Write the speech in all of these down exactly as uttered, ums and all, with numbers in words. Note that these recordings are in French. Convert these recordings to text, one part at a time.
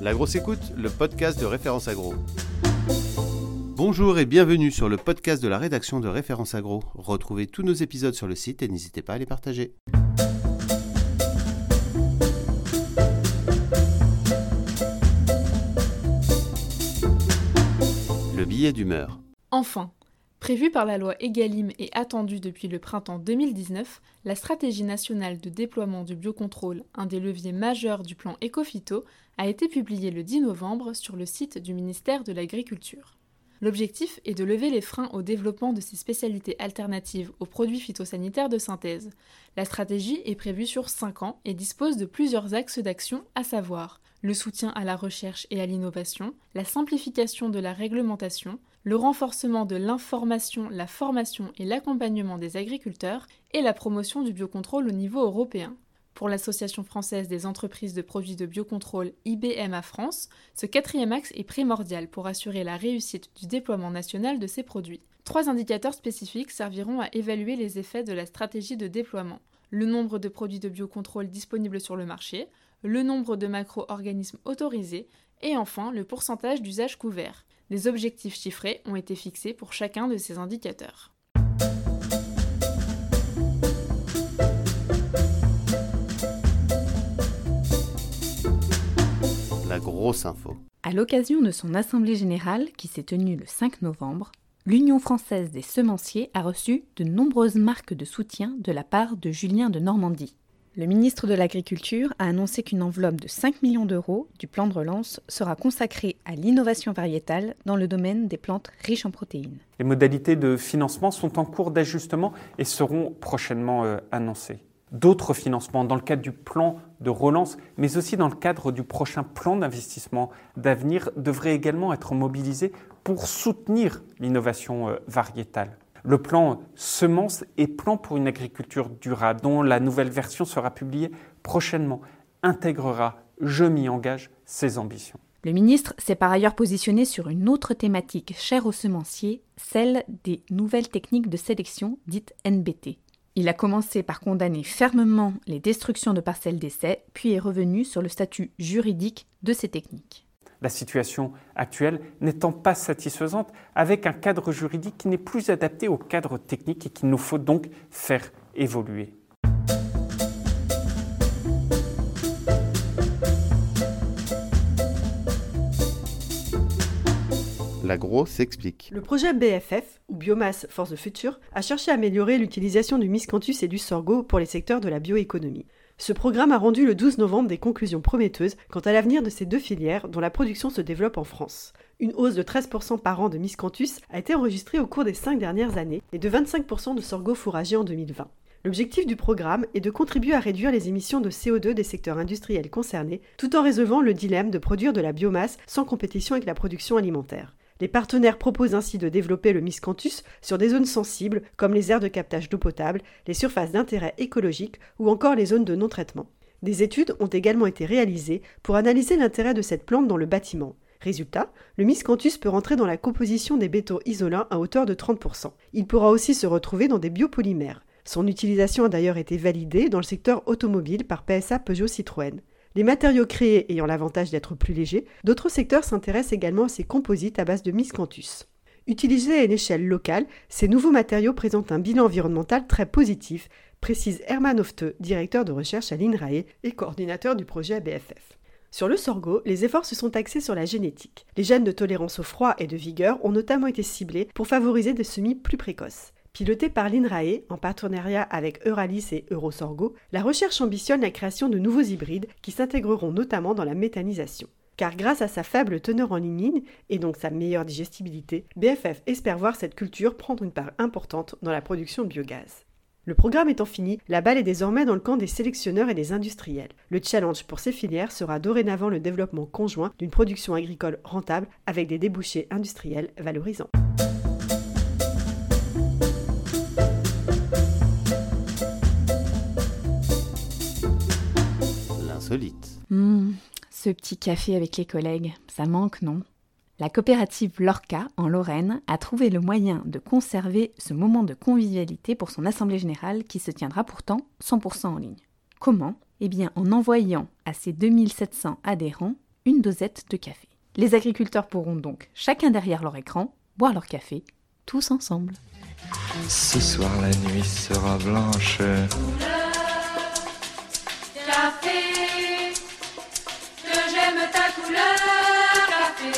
La Grosse Écoute, le podcast de Référence Agro. Bonjour et bienvenue sur le podcast de la rédaction de Référence Agro. Retrouvez tous nos épisodes sur le site et n'hésitez pas à les partager. Le billet d'humeur. Enfin, prévue par la loi Egalim et attendue depuis le printemps deux mille dix-neuf, la stratégie nationale de déploiement du biocontrôle, un des leviers majeurs du plan Ecophyto, a été publiée le dix novembre sur le site du ministère de l'Agriculture. L'objectif est de lever les freins au développement de ces spécialités alternatives aux produits phytosanitaires de synthèse. La stratégie est prévue sur cinq ans et dispose de plusieurs axes d'action, à savoir le soutien à la recherche et à l'innovation, la simplification de la réglementation, le renforcement de l'information, la formation et l'accompagnement des agriculteurs et la promotion du biocontrôle au niveau européen. Pour l'Association française des entreprises de produits de biocontrôle I B M A France, ce quatrième axe est primordial pour assurer la réussite du déploiement national de ces produits. Trois indicateurs spécifiques serviront à évaluer les effets de la stratégie de déploiement. Le nombre de produits de biocontrôle disponibles sur le marché, le nombre de macro-organismes autorisés et enfin le pourcentage d'usages couverts. Des objectifs chiffrés ont été fixés pour chacun de ces indicateurs. La grosse info. À l'occasion de son assemblée générale qui s'est tenue le cinq novembre, l'Union française des semenciers a reçu de nombreuses marques de soutien de la part de Julien de Normandie. Le ministre de l'Agriculture a annoncé qu'une enveloppe de cinq millions d'euros du plan de relance sera consacrée à l'innovation variétale dans le domaine des plantes riches en protéines. Les modalités de financement sont en cours d'ajustement et seront prochainement euh, annoncées. D'autres financements dans le cadre du plan de relance, mais aussi dans le cadre du prochain plan d'investissement d'avenir, devraient également être mobilisés pour soutenir l'innovation euh, variétale. Le plan Semences et plan pour une agriculture durable, dont la nouvelle version sera publiée prochainement, intégrera, je m'y engage, ces ambitions. Le ministre s'est par ailleurs positionné sur une autre thématique chère aux semenciers, celle des nouvelles techniques de sélection, dites N B T. Il a commencé par condamner fermement les destructions de parcelles d'essai, puis est revenu sur le statut juridique de ces techniques. La situation actuelle n'étant pas satisfaisante, avec un cadre juridique qui n'est plus adapté au cadre technique et qu'il nous faut donc faire évoluer. L'agro s'explique. Le projet B F F, ou Biomasse for the Future, a cherché à améliorer l'utilisation du miscanthus et du sorgho pour les secteurs de la bioéconomie. Ce programme a rendu le douze novembre des conclusions prometteuses quant à l'avenir de ces deux filières dont la production se développe en France. Une hausse de treize pour cent par an de miscanthus a été enregistrée au cours des cinq dernières années et de vingt-cinq pour cent de sorgho fourragé en deux mille vingt. L'objectif du programme est de contribuer à réduire les émissions de C O deux des secteurs industriels concernés, tout en résolvant le dilemme de produire de la biomasse sans compétition avec la production alimentaire. Les partenaires proposent ainsi de développer le miscanthus sur des zones sensibles comme les aires de captage d'eau potable, les surfaces d'intérêt écologique ou encore les zones de non-traitement. Des études ont également été réalisées pour analyser l'intérêt de cette plante dans le bâtiment. Résultat, le miscanthus peut rentrer dans la composition des bétons isolants à hauteur de trente pour cent. Il pourra aussi se retrouver dans des biopolymères. Son utilisation a d'ailleurs été validée dans le secteur automobile par P S A Peugeot Citroën. Les matériaux créés ayant l'avantage d'être plus légers, d'autres secteurs s'intéressent également à ces composites à base de miscanthus. Utilisés à une échelle locale, ces nouveaux matériaux présentent un bilan environnemental très positif, précise Herman Ofte, directeur de recherche à l'INRAE et coordinateur du projet B F F. Sur le sorgho, les efforts se sont axés sur la génétique. Les gènes de tolérance au froid et de vigueur ont notamment été ciblés pour favoriser des semis plus précoces. Pilotée par l'INRAE, en partenariat avec Euralis et Eurosorgho, la recherche ambitionne la création de nouveaux hybrides qui s'intégreront notamment dans la méthanisation. Car grâce à sa faible teneur en lignine et donc sa meilleure digestibilité, B F F espère voir cette culture prendre une part importante dans la production de biogaz. Le programme étant fini, la balle est désormais dans le camp des sélectionneurs et des industriels. Le challenge pour ces filières sera dorénavant le développement conjoint d'une production agricole rentable avec des débouchés industriels valorisants. Insolite. Mmh, ce petit café avec les collègues, ça manque, non ? La coopérative Lorca, en Lorraine, a trouvé le moyen de conserver ce moment de convivialité pour son assemblée générale qui se tiendra pourtant cent pour cent en ligne. Comment ? Eh bien, en envoyant à ses deux mille sept cents adhérents une dosette de café. Les agriculteurs pourront donc, chacun derrière leur écran, boire leur café, tous ensemble. Ce soir la nuit sera blanche. Café, que j'aime ta couleur, café.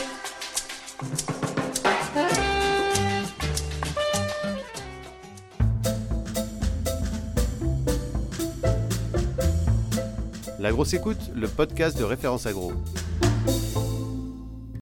La Grosse Écoute, le podcast de Référence Agro.